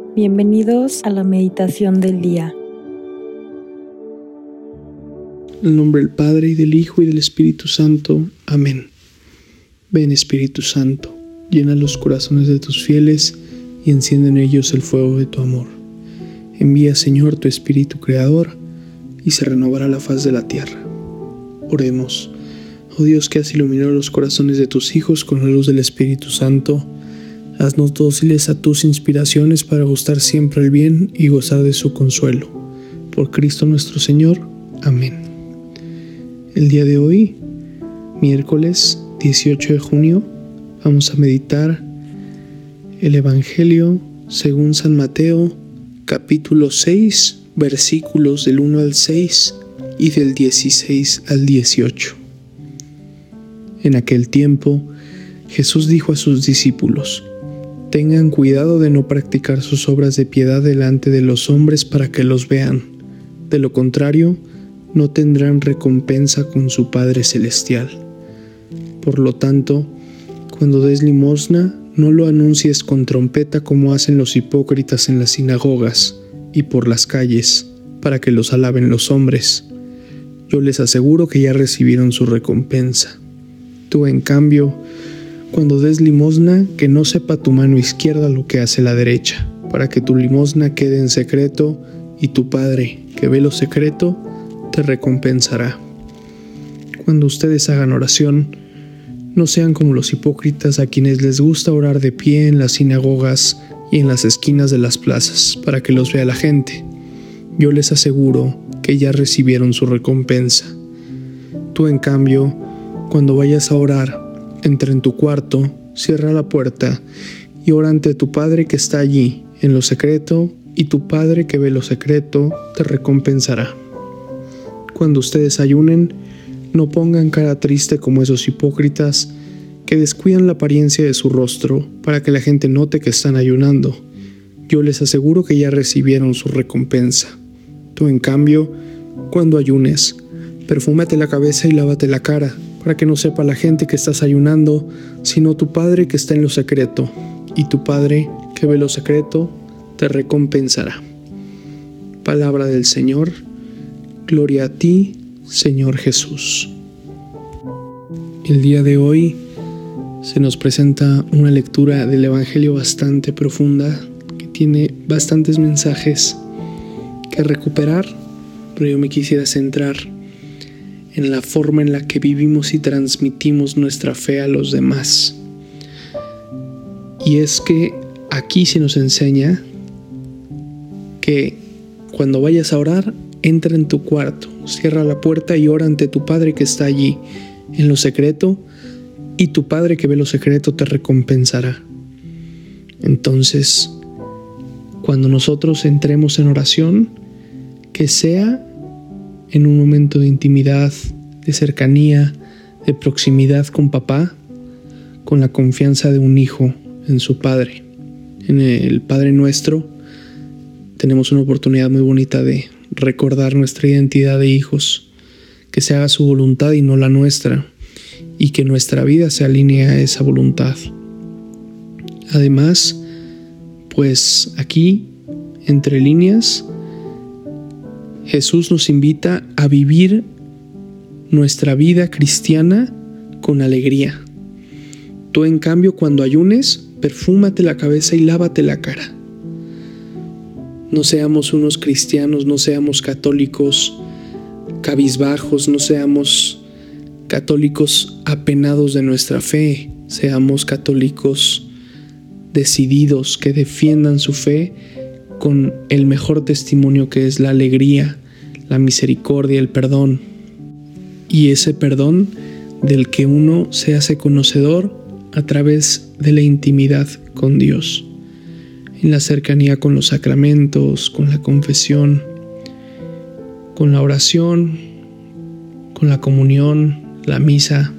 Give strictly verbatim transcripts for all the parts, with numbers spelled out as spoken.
Bienvenidos a la meditación del día. En el nombre del Padre, y del Hijo, y del Espíritu Santo. Amén. Ven, Espíritu Santo, llena los corazones de tus fieles y enciende en ellos el fuego de tu amor. Envía, Señor, tu Espíritu Creador, y se renovará la faz de la tierra. Oremos. Oh Dios, que has iluminado los corazones de tus hijos con la luz del Espíritu Santo, haznos dóciles a tus inspiraciones para gustar siempre el bien y gozar de su consuelo. Por Cristo nuestro Señor. Amén. El día de hoy, miércoles dieciocho de junio, vamos a meditar el Evangelio según San Mateo, capítulo seis, versículos del uno al seis y del dieciséis al dieciocho. En aquel tiempo, Jesús dijo a sus discípulos: tengan cuidado de no practicar sus obras de piedad delante de los hombres para que los vean. De lo contrario, no tendrán recompensa con su Padre Celestial. Por lo tanto, cuando des limosna, no lo anuncies con trompeta como hacen los hipócritas en las sinagogas y por las calles, para que los alaben los hombres. Yo les aseguro que ya recibieron su recompensa. Tú, en cambio, cuando des limosna, que no sepa tu mano izquierda lo que hace la derecha, para que tu limosna quede en secreto, y tu Padre, que ve lo secreto, te recompensará. Cuando ustedes hagan oración, no sean como los hipócritas, a quienes les gusta orar de pie en las sinagogas y en las esquinas de las plazas, para que los vea la gente. Yo les aseguro que ya recibieron su recompensa. Tú, en cambio, cuando vayas a orar, entra en tu cuarto, cierra la puerta y ora ante tu Padre que está allí, en lo secreto, y tu Padre que ve lo secreto te recompensará. Cuando ustedes ayunen, no pongan cara triste como esos hipócritas que descuidan la apariencia de su rostro para que la gente note que están ayunando. Yo les aseguro que ya recibieron su recompensa. Tú, en cambio, cuando ayunes, perfúmate la cabeza y lávate la cara, para que no sepa la gente que estás ayunando, sino tu Padre que está en lo secreto, y tu Padre que ve lo secreto te recompensará. Palabra del Señor. Gloria a ti, Señor Jesús. El día de hoy se nos presenta una lectura del Evangelio bastante profunda, que tiene bastantes mensajes que recuperar, pero yo me quisiera centrar en la forma en la que vivimos y transmitimos nuestra fe a los demás. Y es que aquí se nos enseña que cuando vayas a orar, entra en tu cuarto, cierra la puerta y ora ante tu Padre que está allí, en lo secreto, y tu Padre que ve lo secreto te recompensará. Entonces, cuando nosotros entremos en oración, que sea en un momento de intimidad, de cercanía, de proximidad con papá, con la confianza de un hijo en su Padre. En el Padre Nuestro tenemos una oportunidad muy bonita de recordar nuestra identidad de hijos, que se haga su voluntad y no la nuestra, y que nuestra vida se alinee a esa voluntad. Además, pues aquí, entre líneas, Jesús nos invita a vivir nuestra vida cristiana con alegría. Tú, en cambio, cuando ayunes, perfúmate la cabeza y lávate la cara. No seamos unos cristianos, no seamos católicos cabizbajos, no seamos católicos apenados de nuestra fe, seamos católicos decididos que defiendan su fe con el mejor testimonio, que es la alegría, la misericordia, el perdón. Y ese perdón del que uno se hace conocedor a través de la intimidad con Dios, en la cercanía con los sacramentos, con la confesión, con la oración, con la comunión, la misa.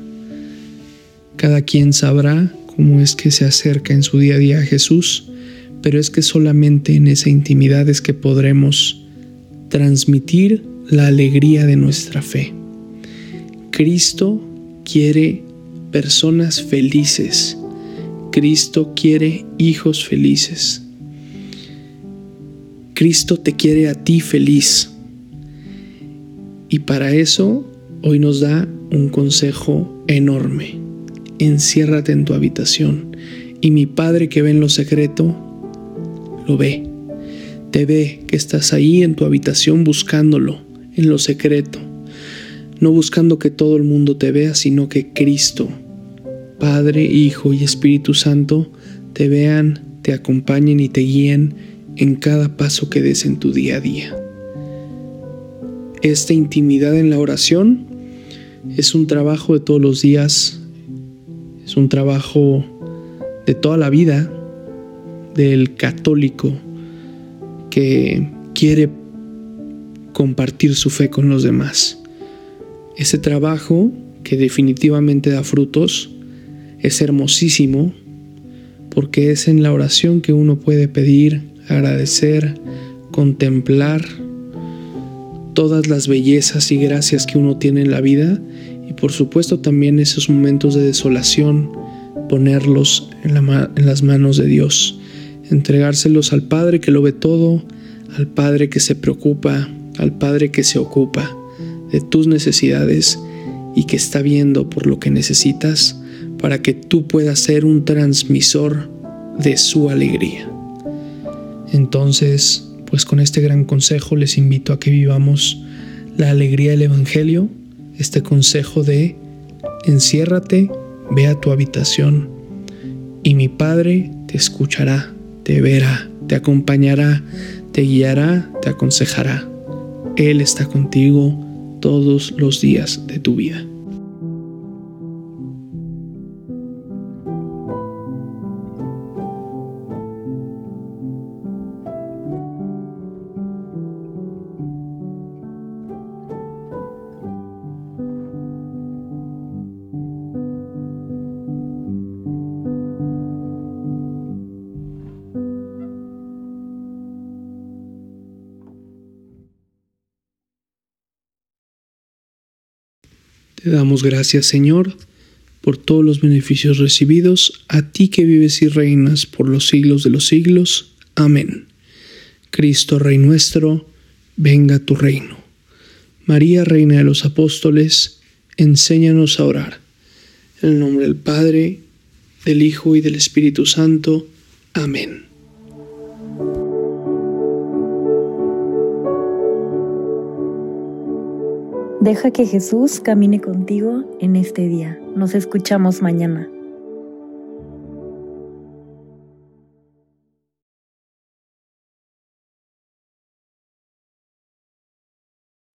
Cada quien sabrá cómo es que se acerca en su día a día a Jesús, pero es que solamente en esa intimidad es que podremos transmitir la alegría de nuestra fe. Cristo quiere personas felices. Cristo quiere hijos felices. Cristo te quiere a ti feliz. Y para eso hoy nos da un consejo enorme. Enciérrate en tu habitación y mi Padre que ve en lo secreto, lo ve. Te ve que estás ahí en tu habitación buscándolo en lo secreto. No buscando que todo el mundo te vea, sino que Cristo, Padre, Hijo y Espíritu Santo, te vean, te acompañen y te guíen en cada paso que des en tu día a día. Esta intimidad en la oración es un trabajo de todos los días, es un trabajo de toda la vida del católico que quiere compartir su fe con los demás. Ese trabajo que definitivamente da frutos es hermosísimo porque es en la oración que uno puede pedir, agradecer, contemplar todas las bellezas y gracias que uno tiene en la vida y por supuesto también esos momentos de desolación, ponerlos en, la, en las manos de Dios, entregárselos al Padre que lo ve todo, al Padre que se preocupa, al Padre que se ocupa de tus necesidades y que está viendo por lo que necesitas para que tú puedas ser un transmisor de su alegría. Entonces, pues con este gran consejo les invito a que vivamos la alegría del Evangelio, este consejo de enciérrate, ve a tu habitación y mi Padre te escuchará, te verá, te acompañará, te guiará, te aconsejará. Él está contigo todos los días de tu vida. Te damos gracias, Señor, por todos los beneficios recibidos, a ti que vives y reinas por los siglos de los siglos. Amén. Cristo, Rey nuestro, venga a tu reino. María, Reina de los Apóstoles, enséñanos a orar. En el nombre del Padre, del Hijo y del Espíritu Santo. Amén. Deja que Jesús camine contigo en este día. Nos escuchamos mañana.